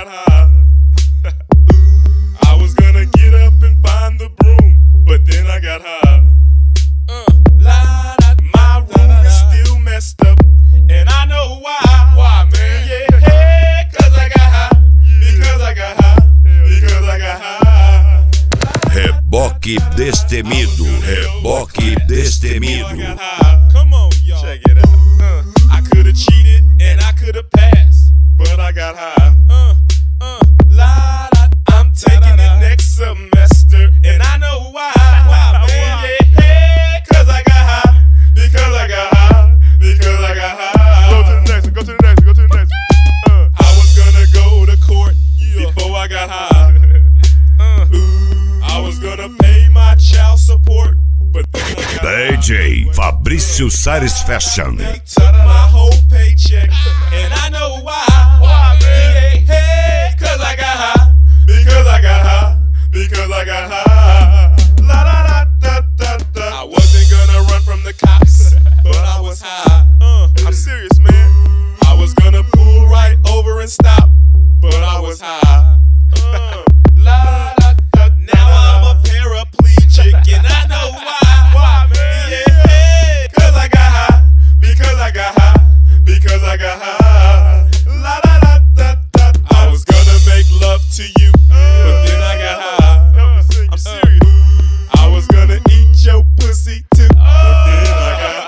got high. I was gonna get up and find the broom, but then I got high. My room is still messed up, and I know why. Why, man? Yeah, cause I got high. Because I got high. Because I got high. Reboque Destemido. Reboque Destemido. Come on, y'all. Check it out. I could've cheated and I could've passed, but I got high. I'm taking it next semester, and I know why. Why, man? Yeah, cause I got high. Because I got high. Because I got high. Go to the next one. Go to the next one. Go to the next one. I was gonna go to court before I got high. I was gonna pay my child support, but then I got high. DJ Fabrício Sares Fashion. They took my whole paycheck, and I know why. Why, man? Yeah, cause I got high. Because I got high. Because I got high. La da da da da da. I wasn't gonna run from the cops, but I was high. I'm serious, man. I was gonna pull right over and stop, but I was high. La da da. Now I'm a paraplegic, and I know why. Why, man? Yeah, cause I got high. Because I got high. Because I got high. La da da da da. I was gonna make love to you, but then I got high. I'm serious. I was gonna eat your pussy too, but then I got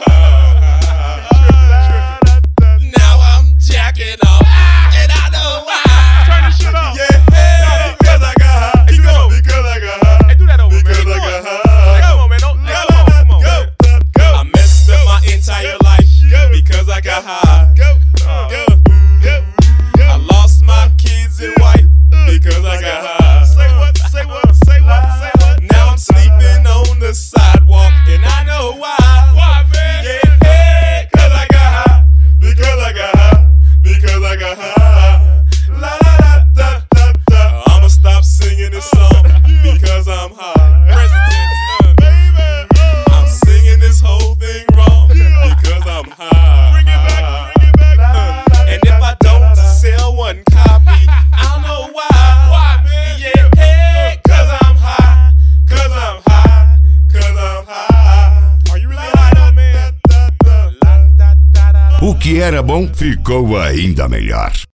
high. Now I'm jacking off, and I know why. Turn this shit off. Yeah, because I got high. Keep going. Because I got high. Hey, do that over, Because man. I got high. Come on, man. Don't, come on. I messed up my entire life because I got high. I lost my kids and wife because I got high. Say what? Say what? Say what? Say what? Now I'm sleeping on the sidewalk, and I know why. Why, man? Yeah, cause I got high. Because I got high. Because I got high. La da da da da da. I'ma stop singing this song because I'm high. Baby, I'm singing this whole thing wrong because I'm high. Bring it back, bring it back. And if I don't sell one copy, I don't know why. Why, man? Yeah, cause I'm high. Cause I'm high. Cause I'm high. Are you really high though, man? O que era bom ficou ainda melhor.